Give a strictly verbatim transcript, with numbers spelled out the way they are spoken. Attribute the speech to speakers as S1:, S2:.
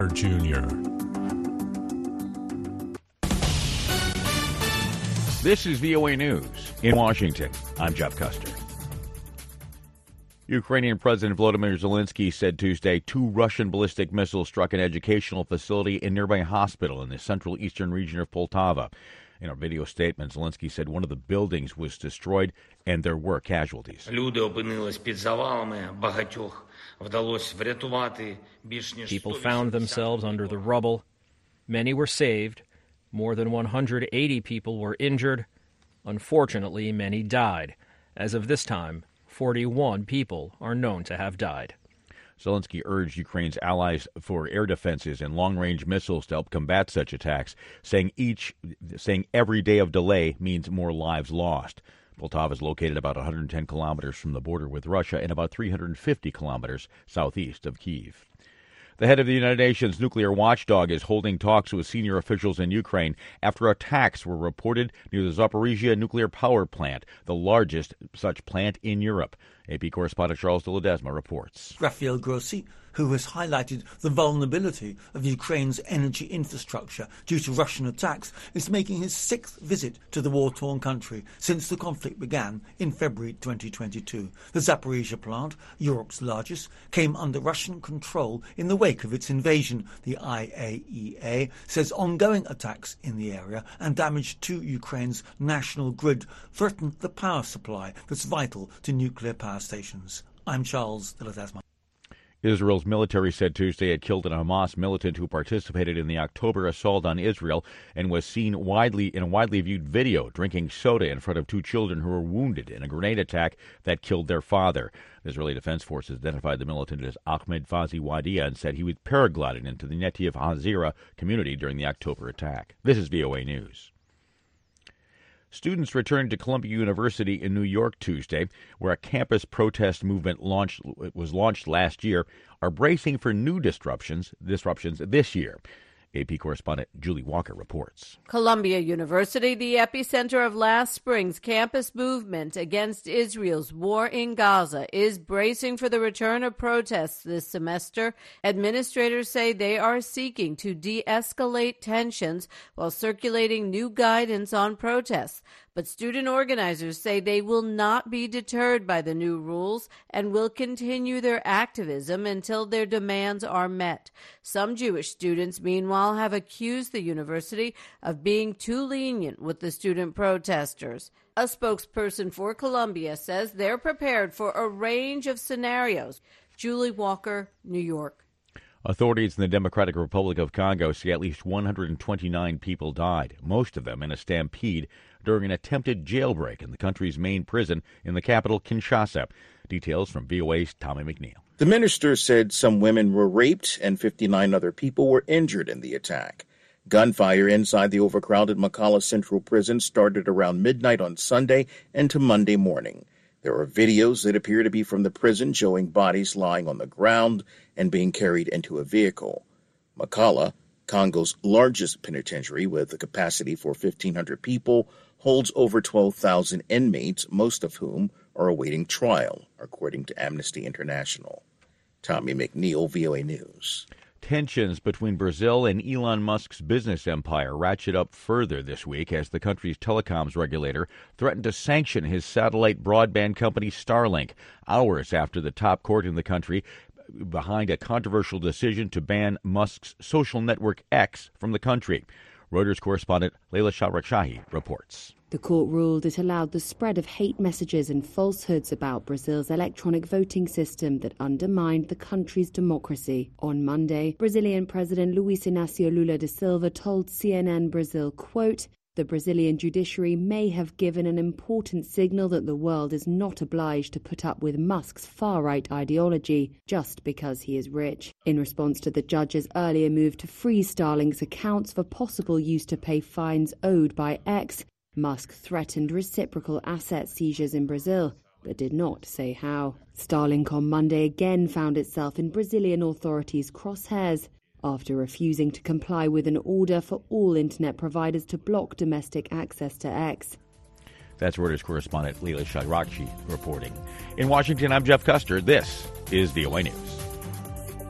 S1: Junior
S2: This is V O A News. In Washington, I'm Jeff Custer. Ukrainian President Volodymyr Zelensky said Tuesday two Russian ballistic missiles struck an educational facility and nearby hospital in the central eastern region of Poltava. In a video statement, Zelensky said one of the buildings was destroyed and there were casualties.
S3: People found themselves under the rubble. Many were saved. More than one hundred eighty people were injured. Unfortunately, many died. As of this time, forty-one people are known to have died.
S2: Zelensky urged Ukraine's allies for air defenses and long-range missiles to help combat such attacks, saying each, saying every day of delay means more lives lost. Poltava is located about one hundred ten kilometers from the border with Russia and about three hundred fifty kilometers southeast of Kyiv. The head of the United Nations nuclear watchdog is holding talks with senior officials in Ukraine after attacks were reported near the Zaporizhia nuclear power plant, the largest such plant in Europe. A P correspondent Charles de Ledesma reports.
S4: Rafael Grossi, who has highlighted the vulnerability of Ukraine's energy infrastructure due to Russian attacks, is making his sixth visit to the war-torn country since the conflict began in February twenty twenty-two. The Zaporizhia plant, Europe's largest, came under Russian control in the wake of its invasion. The I A E A says ongoing attacks in the area and damage to Ukraine's national grid threaten the power supply that's vital to nuclear power stations. I'm Charles de Ledesma.
S2: Israel's military said Tuesday it killed a Hamas militant who participated in the October assault on Israel and was seen widely in a widely viewed video drinking soda in front of two children who were wounded in a grenade attack that killed their father. The Israeli Defense Forces identified the militant as Ahmed Fazi Wadia and said he was paragliding into the Netiv Hazira community during the October attack. This is V O A News. Students returned to Columbia University in New York Tuesday, where a campus protest movement launched was launched last year, are bracing for new disruptions disruptions this year. A P correspondent Julie Walker reports.
S5: Columbia University, the epicenter of last spring's campus movement against Israel's war in Gaza, is bracing for the return of protests this semester. Administrators say they are seeking to de-escalate tensions while circulating new guidance on protests. But student organizers say they will not be deterred by the new rules and will continue their activism until their demands are met. Some Jewish students, meanwhile, have accused the university of being too lenient with the student protesters. A spokesperson for Columbia says they're prepared for a range of scenarios. Julie Walker, New York.
S2: Authorities in the Democratic Republic of Congo say at least one hundred twenty-nine people died, most of them in a stampede during an attempted jailbreak in the country's main prison in the capital, Kinshasa. Details from V O A's Tommy McNeil.
S6: The minister said some women were raped and fifty-nine other people were injured in the attack. Gunfire inside the overcrowded Makala Central Prison started around midnight on Sunday into Monday morning. There are videos that appear to be from the prison showing bodies lying on the ground and being carried into a vehicle. Makala, Congo's largest penitentiary with a capacity for fifteen hundred people, holds over twelve thousand inmates, most of whom are awaiting trial, according to Amnesty International. Tommy McNeil, V O A News.
S2: Tensions between Brazil and Elon Musk's business empire ratchet up further this week as the country's telecoms regulator threatened to sanction his satellite broadband company Starlink, hours after the top court in the country behind a controversial decision to ban Musk's social network X from the country. Reuters correspondent Leila Shahrakshahi reports.
S7: The court ruled it allowed the spread of hate messages and falsehoods about Brazil's electronic voting system that undermined the country's democracy. On Monday, Brazilian President Luiz Inácio Lula da Silva told C N N Brazil, quote, "The Brazilian judiciary may have given an important signal that the world is not obliged to put up with Musk's far-right ideology just because he is rich." In response to the judge's earlier move to freeze Starlink's accounts for possible use to pay fines owed by X, Musk threatened reciprocal asset seizures in Brazil, but did not say how. Starlink on Monday again found itself in Brazilian authorities' crosshairs after refusing to comply with an order for all internet providers to block domestic access to X.
S2: That's Reuters correspondent Leila Shahrakshahi reporting. In Washington, I'm Jeff Custer. This is V O A News.